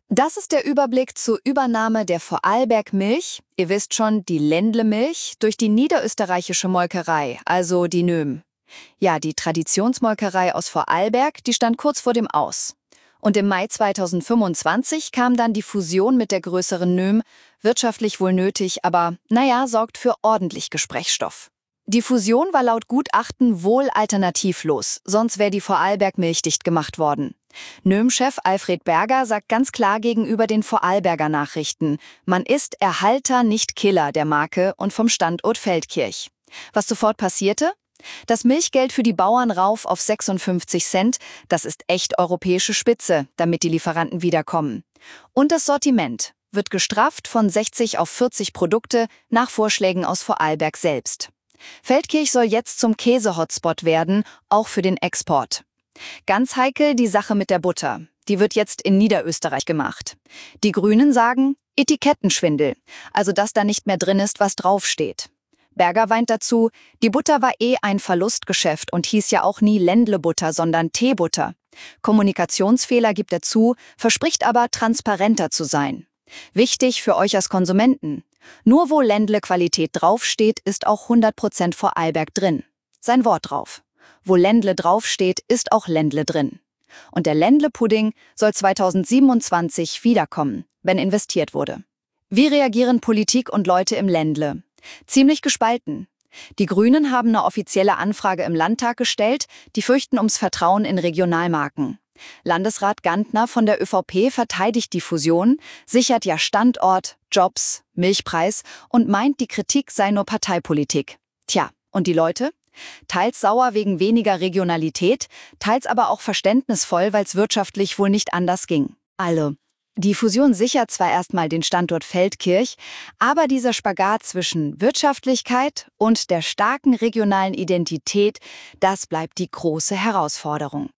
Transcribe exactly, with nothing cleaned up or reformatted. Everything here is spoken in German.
Das ist der Überblick zur Übernahme der Vorarlberg Milch, ihr wisst schon, die Ländle Milch, durch die niederösterreichische Molkerei, also die Nöhm. Ja, die Traditionsmolkerei aus Vorarlberg, die stand kurz vor dem Aus. Und im Mai zweitausendfünfundzwanzig kam dann die Fusion mit der größeren Nöhm, wirtschaftlich wohl nötig, aber naja, sorgt für ordentlich Gesprächsstoff. Die Fusion war laut Gutachten wohl alternativlos, sonst wäre die Vorarlberg Milch dicht gemacht worden. Nöhm-Chef Alfred Berger sagt ganz klar gegenüber den Vorarlberger Nachrichten, man ist Erhalter, nicht Killer der Marke und vom Standort Feldkirch. Was sofort passierte? Das Milchgeld für die Bauern rauf auf sechsundfünfzig Cent, das ist echt europäische Spitze, damit die Lieferanten wiederkommen. Und das Sortiment wird gestrafft von sechzig auf vierzig Produkte nach Vorschlägen aus Vorarlberg selbst. Feldkirch soll jetzt zum Käse-Hotspot werden, auch für den Export. Ganz heikel die Sache mit der Butter. Die wird jetzt in Niederösterreich gemacht. Die Grünen sagen Etikettenschwindel, also dass da nicht mehr drin ist, was draufsteht. Berger weint dazu, die Butter war eh ein Verlustgeschäft und hieß ja auch nie Ländle-Butter, sondern Teebutter. Kommunikationsfehler gibt er zu, verspricht aber, transparenter zu sein. Wichtig für euch als Konsumenten. Nur wo Ländle-Qualität draufsteht, ist auch hundert Prozent Vorarlberg drin. Sein Wort drauf. Wo Ländle draufsteht, ist auch Ländle drin. Und der Ländle-Pudding soll zweitausendsiebenundzwanzig wiederkommen, wenn investiert wurde. Wie reagieren Politik und Leute im Ländle? Ziemlich gespalten. Die Grünen haben eine offizielle Anfrage im Landtag gestellt, die fürchten ums Vertrauen in Regionalmarken. Landesrat Gantner von der ÖVP verteidigt die Fusion, sichert ja Standort, Jobs, Milchpreis und meint, die Kritik sei nur Parteipolitik. Tja, und die Leute? Teils sauer wegen weniger Regionalität, teils aber auch verständnisvoll, weil es wirtschaftlich wohl nicht anders ging. Also, die Fusion sichert zwar erstmal den Standort Feldkirch, aber dieser Spagat zwischen Wirtschaftlichkeit und der starken regionalen Identität, das bleibt die große Herausforderung.